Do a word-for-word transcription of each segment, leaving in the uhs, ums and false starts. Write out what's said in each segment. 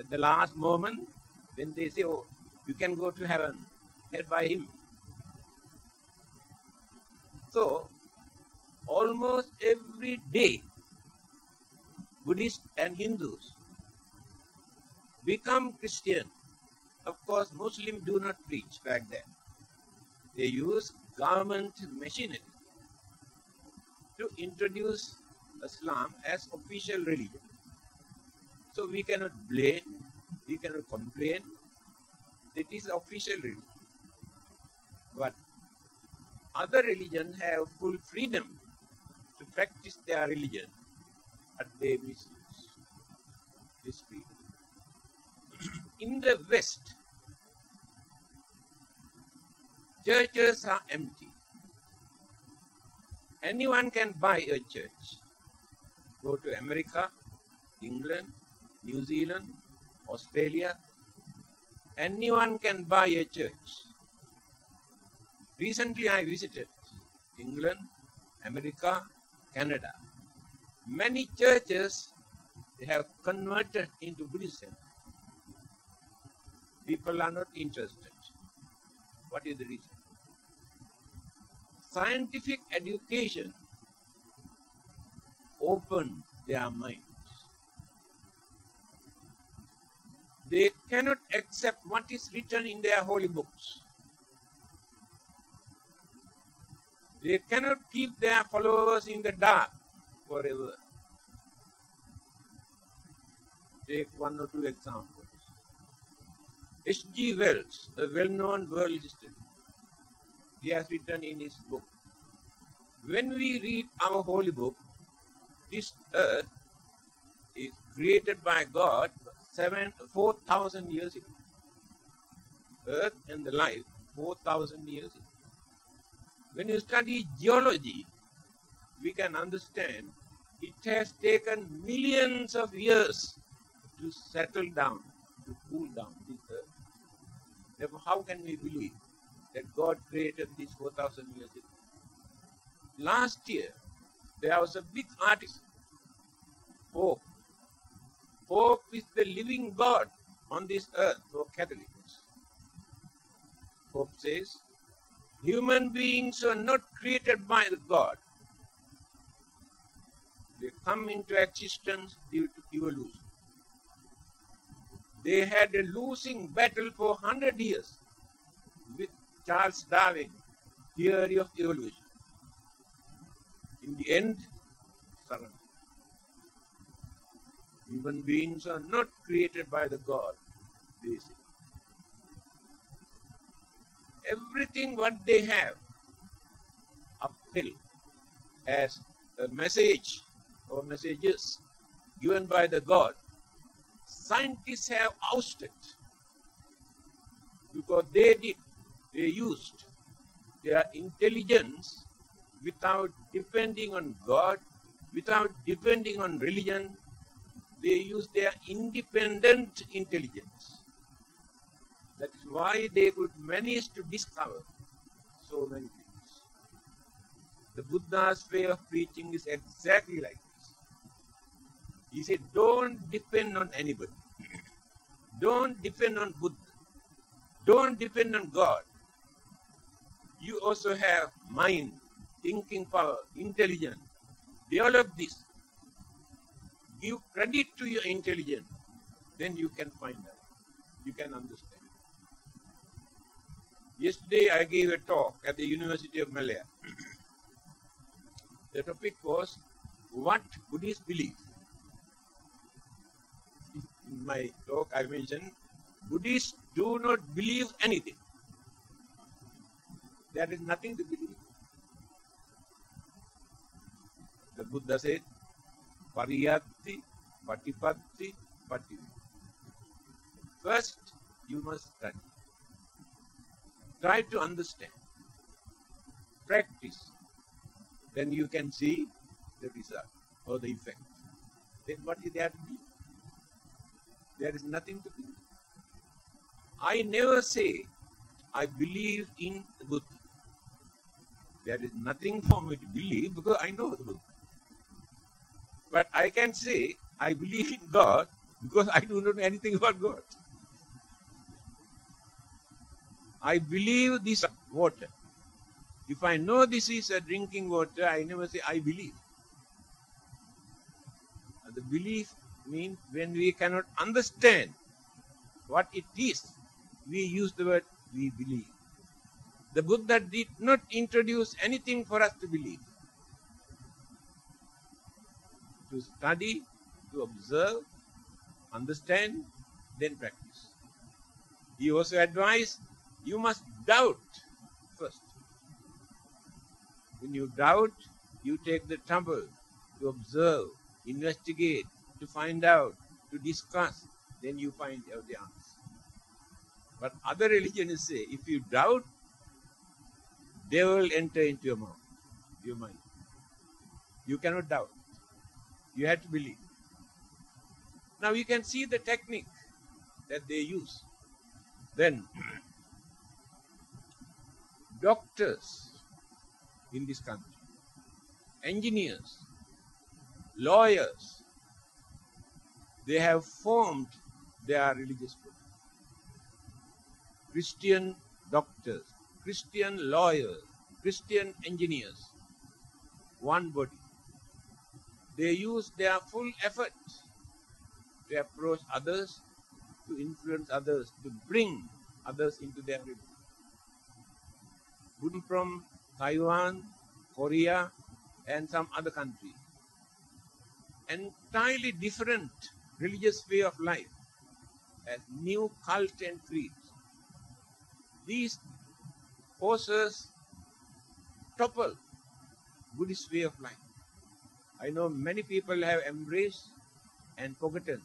At the last moment, when they say, oh, you can go to heaven, led by him. So, almost every day, Buddhists and Hindus become Christian. Of course, Muslims do not preach like that. They use government machinery to introduce Islam as official religion. So we cannot blame, we cannot complain. It is official religion. But other religions have full freedom to practice their religion, but they misuse this freedom. In the West, churches are empty. Anyone can buy a church. Go to America, England, New Zealand, Australia. Anyone can buy a church. Recently I visited England, America, Canada. Many churches they have converted into Buddhism. People are not interested. What is the reason? Scientific education opened their minds. They cannot accept what is written in their holy books. They cannot keep their followers in the dark forever. Take one or two examples. H G Wells, a well-known world historian, he has written in his book, when we read our holy book, this earth is created by God seven, four thousand years ago. Earth and the life, four thousand years ago. When you study geology, we can understand it has taken millions of years to settle down, to cool down this earth. Therefore, how can we believe that God created this four thousand years ago? Last year, there was a big artist, Pope. Pope is the living God on this earth for Catholics. Pope says, human beings are not created by the God. They come into existence due to evolution. They had a losing battle for one hundred years with Charles Darwin, theory of evolution. In the end, surrender. Human beings are not created by the God, they say. Everything what they have uphill as a message or messages given by the God, scientists have ousted because they did, they used their intelligence without depending on God, without depending on religion. They use their independent intelligence. That is why they could manage to discover so many things. The Buddha's way of preaching is exactly like this. He said, don't depend on anybody. Don't depend on Buddha. Don't depend on God. You also have mind, thinking power, intelligence. Develop this. Give credit to your intelligence. Then you can find out. You can understand. Yesterday I gave a talk at the University of Malaya. The topic was, what Buddhists believe. In my talk I mentioned, Buddhists do not believe anything. There is nothing to believe. The Buddha said, Pariyatti, Patipatti, Pativi. First, you must study. Try to understand. Practice. Then you can see the result or the effect. Then what is there to be? There is nothing to believe. I never say, I believe in the Buddha. There is nothing for me to believe because I know the Buddha. But I can say, I believe in God because I do not know anything about God. I believe this water. If I know this is a drinking water, I never say I believe. The belief means when we cannot understand what it is, we use the word we believe. The Buddha did not introduce anything for us to believe. To study, to observe, understand, then practice. He also advised, you must doubt first. When you doubt, you take the trouble to observe, investigate, to find out, to discuss, then you find out the answer. But other religions say, if you doubt, they will enter into your mouth, your mind. You cannot doubt. You have to believe. Now you can see the technique that they use. Then, doctors in this country, engineers, lawyers, they have formed their religious group. Christian doctors, Christian lawyers, Christian engineers, one body. They use their full effort to approach others, to influence others, to bring others into their religion. Buddhism from Taiwan, Korea, and some other countries. Entirely different religious way of life as new cult and creeds. These forces topple Buddhist way of life. I know many people have embraced and forgotten.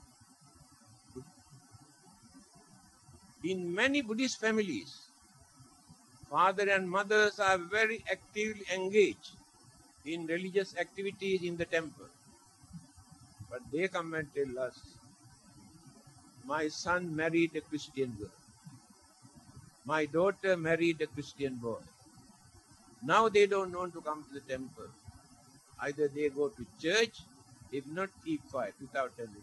In many Buddhist families, father and mothers are very actively engaged in religious activities in the temple. But they come and tell us, my son married a Christian girl. My daughter married a Christian boy. Now they don't want to come to the temple. Either they go to church, if not keep quiet without telling.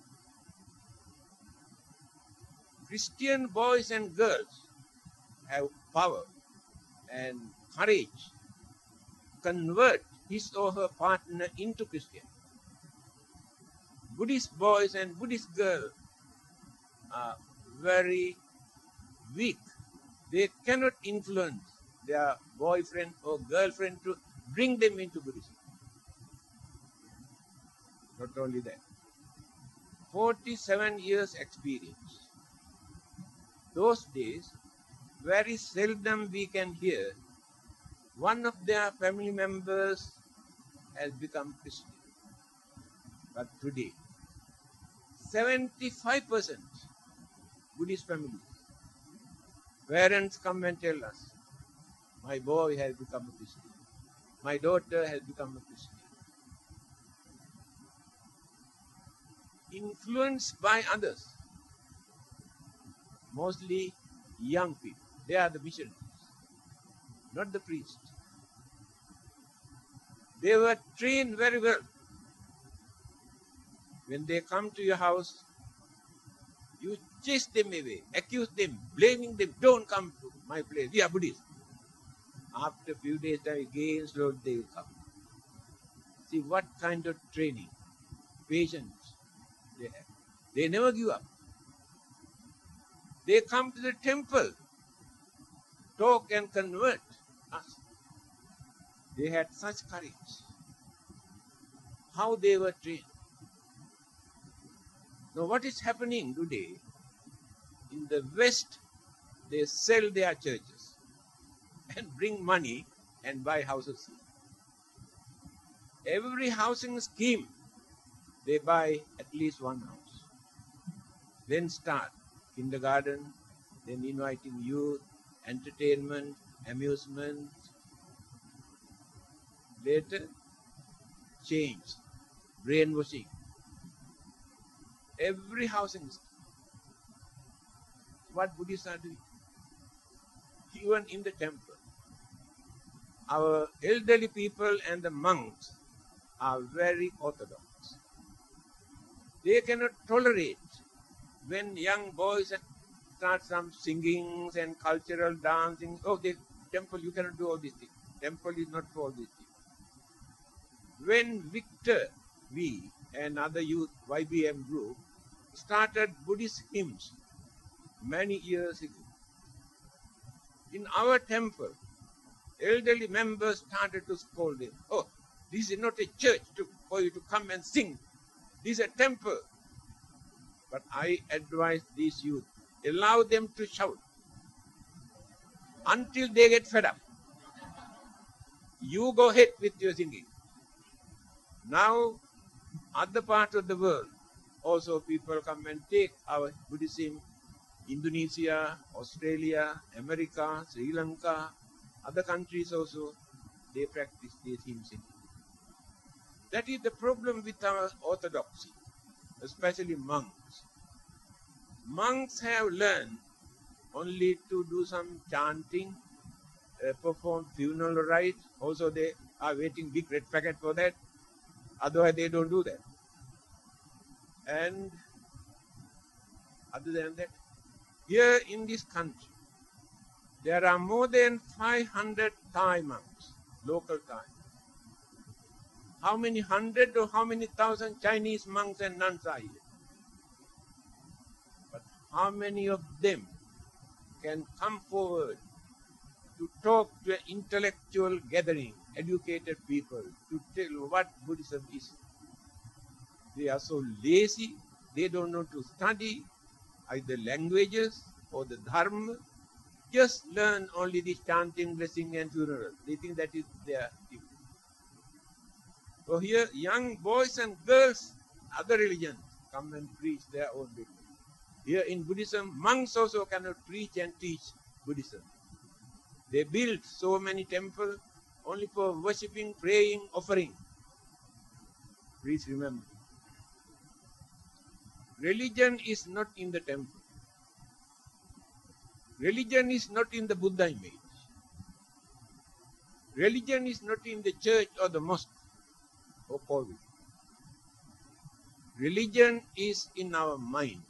Christian boys and girls have power and courage to convert his or her partner into Christian. Buddhist boys and Buddhist girls are very weak. They cannot influence their boyfriend or girlfriend to bring them into Buddhism. Not only that, forty-seven years experience. Those days, very seldom we can hear one of their family members has become Christian. But today, seventy-five percent Buddhist families, parents come and tell us, my boy has become a Christian. My daughter has become a Christian. Influenced by others, mostly young people. They are the missionaries, not the priests. They were trained very well. When they come to your house, you chase them away, accuse them, blaming them, don't come to my place, we are Buddhists. After a few days, again slowly they will come. See what kind of training, patience they have. They never give up. They come to the temple, talk and convert us. They had such courage. How they were trained. Now what is happening today? In the West, they sell their churches and bring money and buy houses. Every housing scheme, they buy at least one house. Then start kindergarten, then inviting youth, entertainment, amusement. Later, change, brainwashing. Every housing scheme. What Buddhists are doing. Even in the temple, our elderly people and the monks are very orthodox. They cannot tolerate when young boys start some singings and cultural dancing. Oh, the temple, you cannot do all these things. Temple is not for all these things. When Victor V and other youth Y B M group started Buddhist hymns many years ago, in our temple, elderly members started to scold him. Oh, this is not a church to, for you to come and sing. This is a temple. But I advise these youth, allow them to shout until they get fed up. You go ahead with your singing. Now, other parts of the world, also people come and take our Buddhism. Indonesia, Australia, America, Sri Lanka, other countries also, they practice this hymn singing. That is the problem with our orthodoxy, especially monks. Monks have learned only to do some chanting, uh, perform funeral rites. Also, they are waiting big red packet for that. Otherwise, they don't do that. And other than that, here in this country, there are more than five hundred Thai monks, local Thai. How many hundred or how many thousand Chinese monks and nuns are here? But how many of them can come forward to talk to an intellectual gathering, educated people, to tell what Buddhism is? They are so lazy, they don't know to study either languages or the dharma. Just learn only this chanting, blessing and funeral. They think that is their thing. So here, young boys and girls, other religions, come and preach their own religion. Here in Buddhism, monks also cannot preach and teach Buddhism. They built so many temples only for worshipping, praying, offering. Please remember, religion is not in the temple. Religion is not in the Buddha image. Religion is not in the church or the mosque or Koil. Religion is in our mind.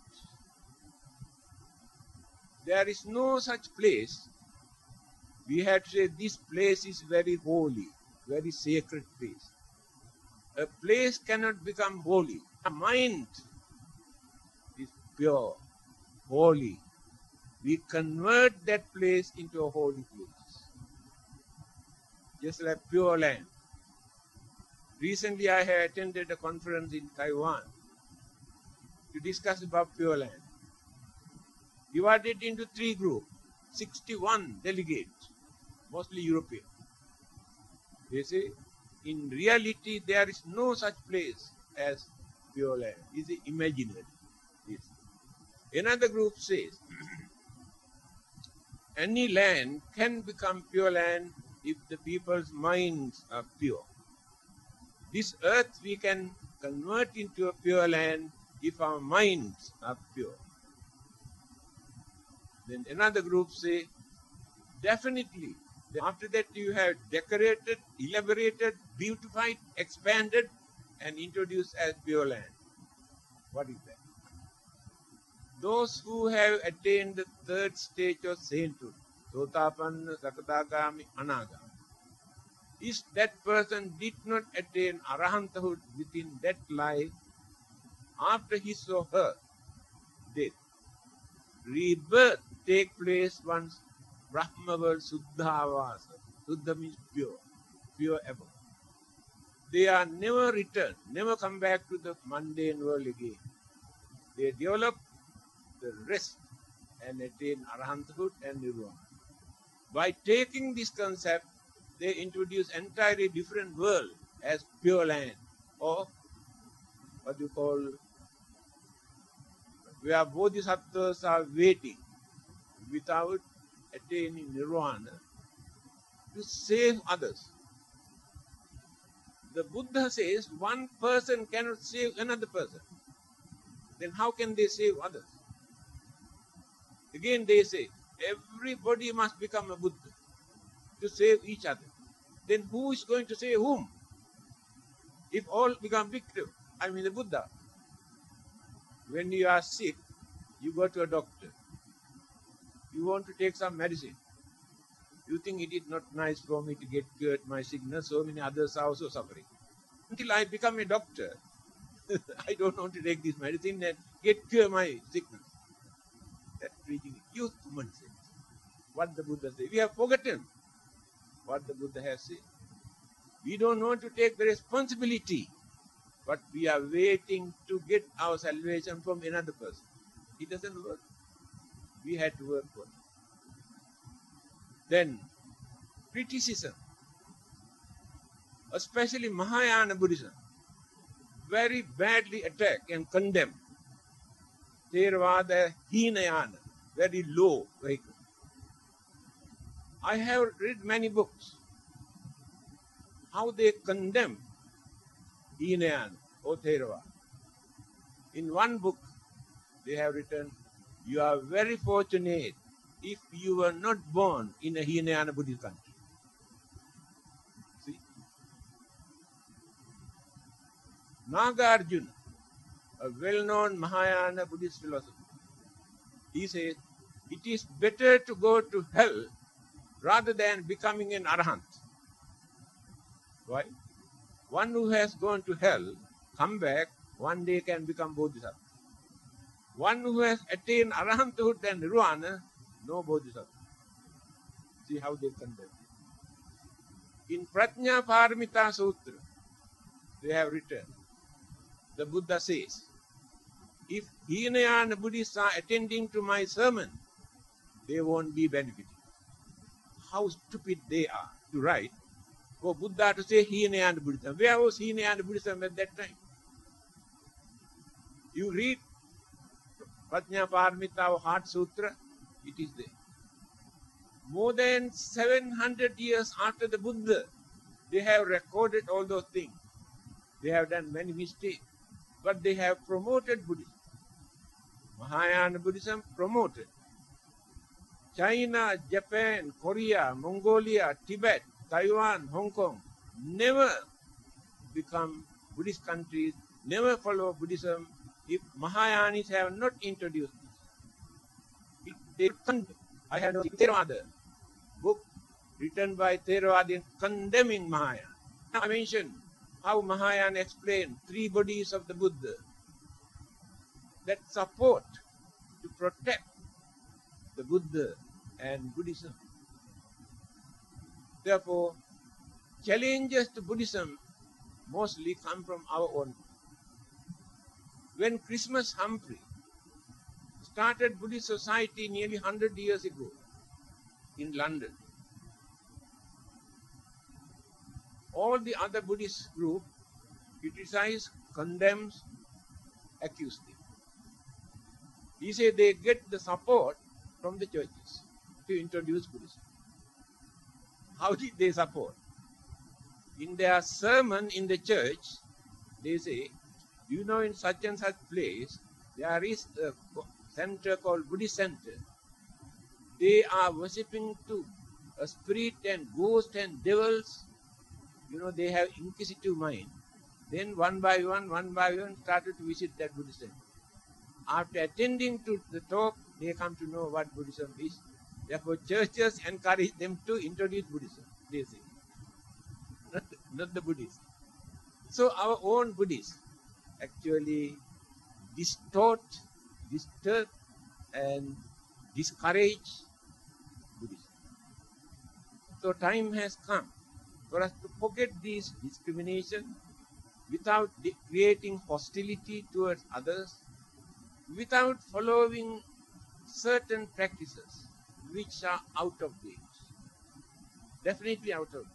There is no such place. We had to say this place is very holy, very sacred place. A place cannot become holy. A mind is pure, holy. We convert that place into a holy place. Just like Pure Land. Recently I had attended a conference in Taiwan to discuss about Pure Land. Divided into three groups, sixty-one delegates, mostly European. They say, in reality there is no such place as Pure Land. It is imaginary. Yes. Another group says, any land can become pure land if the people's minds are pure. This earth we can convert into a pure land if our minds are pure. Then another group say, definitely, after that you have decorated, elaborated, beautified, expanded, and introduced as pure land. What is that? Those who have attained the third stage of sainthood, Sotapanna, Sakadagami, Anagami, if that person did not attain Arahanthood within that life, after his or her death, rebirth take place once Brahma world Suddhavasa. Suddha means pure, pure ever. They are never returned, never come back to the mundane world again. They develop the rest and attain Arahanthood and Nirvana. By taking this concept, they introduce entirely different world as pure land, or what you call, where bodhisattvas are waiting without attaining Nirvana to save others. The Buddha says one person cannot save another person. Then how can they save others? Again they say, everybody must become a Buddha to save each other. Then who is going to save whom? If all become victims, I mean the Buddha. when you are sick, you go to a doctor. You want to take some medicine. You think it is not nice for me to get cured my sickness. So many others are also suffering. Until I become a doctor, I don't want to take this medicine and get cure my sickness. That's preaching. Use common sense. What the Buddha said. We have forgotten what the Buddha has said. We don't want to take the responsibility, but we are waiting to get our salvation from another person. It doesn't work. We had to work for it. Then, criticism, especially Mahayana Buddhism, very badly attack and condemn. Theravada Hinayana, very low vehicle. I have read many books, how they condemn Hinayana or Theravada. In one book, they have written, you are very fortunate if you were not born in a Hinayana Buddhist country. See? Nagarjuna, a well-known Mahayana Buddhist philosopher, he says, it is better to go to hell rather than becoming an arahant. Why? One who has gone to hell, come back, one day can become bodhisattva. One who has attained arahanthood and nirvana, no bodhisattva. See how they condemn. In Prajna Paramita Sutra, they have written, the Buddha says, if Hinayana Buddhists are attending to my sermon, they won't be benefiting. How stupid they are to write for Buddha to say Hinayana Buddhism. Where was Hinayana Buddhism at that time? You read Prajna Paramita or Heart Sutra, it is there. More than seven hundred years after the Buddha, they have recorded all those things. They have done many mistakes, but they have promoted Buddhism. Mahayana Buddhism promoted. China, Japan, Korea, Mongolia, Tibet, Taiwan, Hong Kong never become Buddhist countries, never follow Buddhism if Mahayanis have not introduced this. They, I had a Theravada book written by Theravadians condemning Mahayana. I mentioned how Mahayana explained three bodies of the Buddha that support to protect the Buddha and Buddhism. Therefore, challenges to Buddhism mostly come from our own. When Christmas Humphrey started Buddhist society nearly one hundred years ago in London, all the other Buddhist groups criticize, condemns, accuse them. He said they get the support from the churches to introduce Buddhism. How did they support? In their sermon in the church, they say, you know, in such and such place, there is a center called Buddhist center. They are worshipping to a spirit and ghost and devils. You know, they have inquisitive mind. Then one by one, one by one, started to visit that Buddhist center. After attending to the talk, they come to know what Buddhism is. Therefore, churches encourage them to introduce Buddhism, they say. Not, not the Buddhists. So our own Buddhists actually distort, disturb, and discourage Buddhism. So time has come for us to forget this discrimination without creating hostility towards others, without following certain practices which are out of date. Definitely out of date.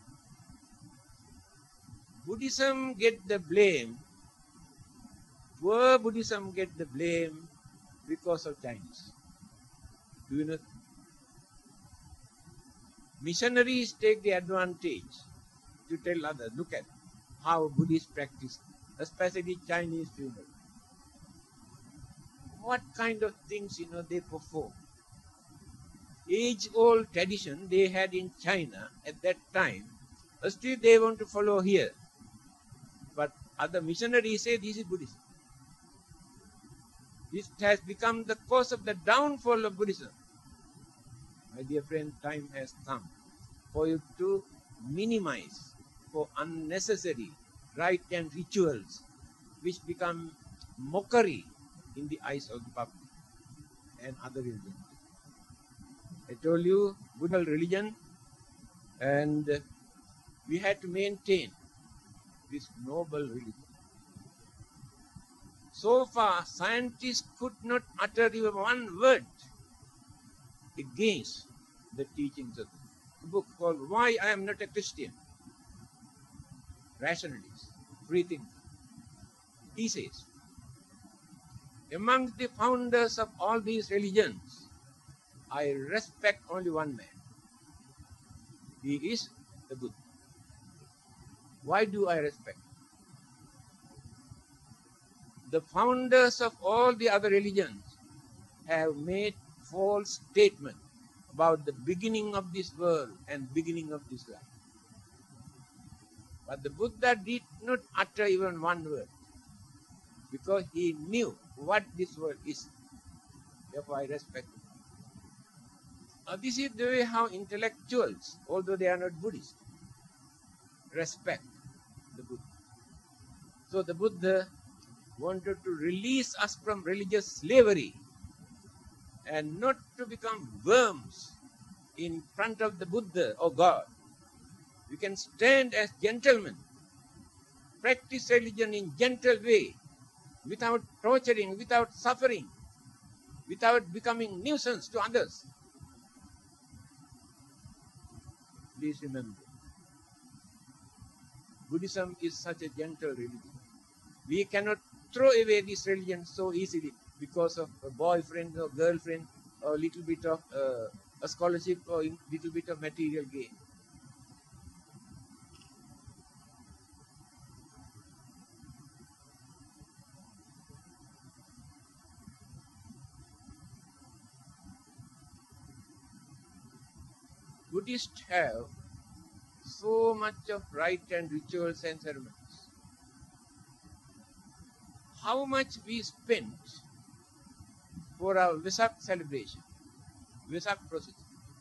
Buddhism get the blame, poor Buddhism get the blame because of Chinese. Do you know? Missionaries take the advantage to tell others, look at how Buddhists practice, especially Chinese funeral. What kind of things, you know, they perform. Age-old tradition they had in China at that time, still they want to follow here. But other missionaries say this is Buddhism. This has become the cause of the downfall of Buddhism. My dear friend, time has come for you to minimize for unnecessary rite and rituals which become mockery in the eyes of the public and other religions. I told you, Buddhist religion, and we had to maintain this noble religion. So far, scientists could not utter even one word against the teachings of the book called Why I Am Not a Christian. Rationalist, free thinker. He says, among the founders of all these religions, I respect only one man. He is the Buddha. Why do I respect? The founders of all the other religions have made false statements about the beginning of this world and beginning of this life. But the Buddha did not utter even one word because he knew what this world is. Therefore, I respect him. Now, this is the way how intellectuals, although they are not Buddhists, respect the Buddha. So the Buddha wanted to release us from religious slavery and not to become worms in front of the Buddha or God. We can stand as gentlemen, practice religion in gentle way, without torturing, without suffering, without becoming nuisance to others. Please remember, Buddhism is such a gentle religion. We cannot throw away this religion so easily because of a boyfriend or girlfriend or a little bit of uh, a scholarship or a little bit of material gain. Buddhists have so much of rite and rituals and ceremonies. How much we spent for our Vesak celebration, Vesak procession?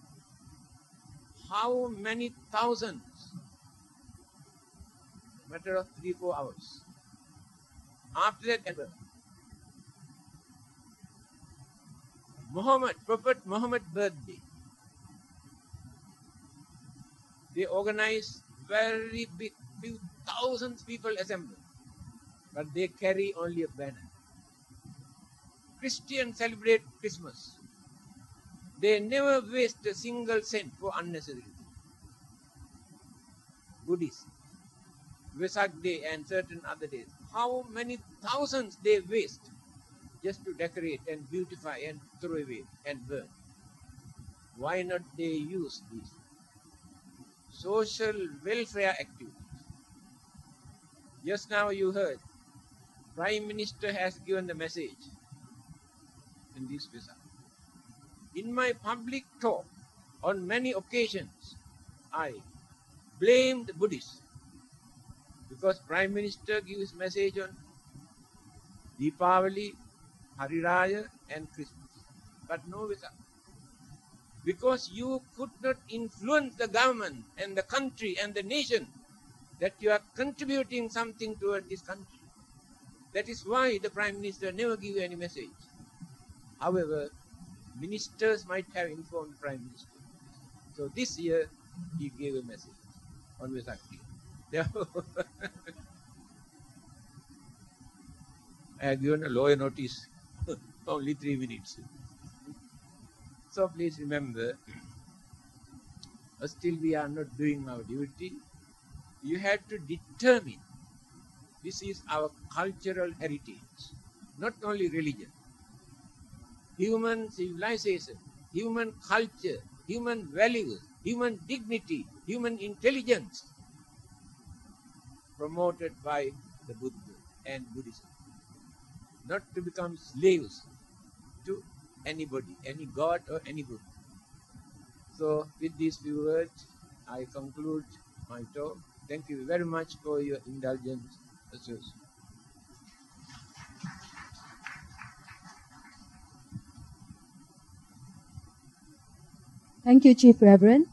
How many thousands? Matter of three, four hours. After that, Muhammad, Prophet Muhammad's birthday. They organize very big, few thousands people assemble, but they carry only a banner. Christians celebrate Christmas. They never waste a single cent for unnecessary. Buddhists, Vesak Day and certain other days, how many thousands they waste just to decorate and beautify and throw away and burn. Why not they use these social welfare activities? Just now you heard, Prime Minister has given the message in this Vesak. In my public talk, on many occasions, I blamed Buddhists because Prime Minister gives message on Deepavali, Hari Raya and Christmas, but no Vesak. Because you could not influence the government and the country and the nation that you are contributing something toward this country. That is why the Prime Minister never give any message. However, ministers might have informed Prime Minister. So this year, he gave a message on Vesak Day. Therefore, I have given a lawyer notice, only three minutes. So please remember, still we are not doing our duty. You have to determine this is our cultural heritage, not only religion. Human civilization, human culture, human values, human dignity, human intelligence promoted by the Buddha and Buddhism. Not to become slaves to anybody, any god or any Buddha. So with these few words, I conclude my talk. Thank you very much for your indulgence. Thank you, Chief Reverend.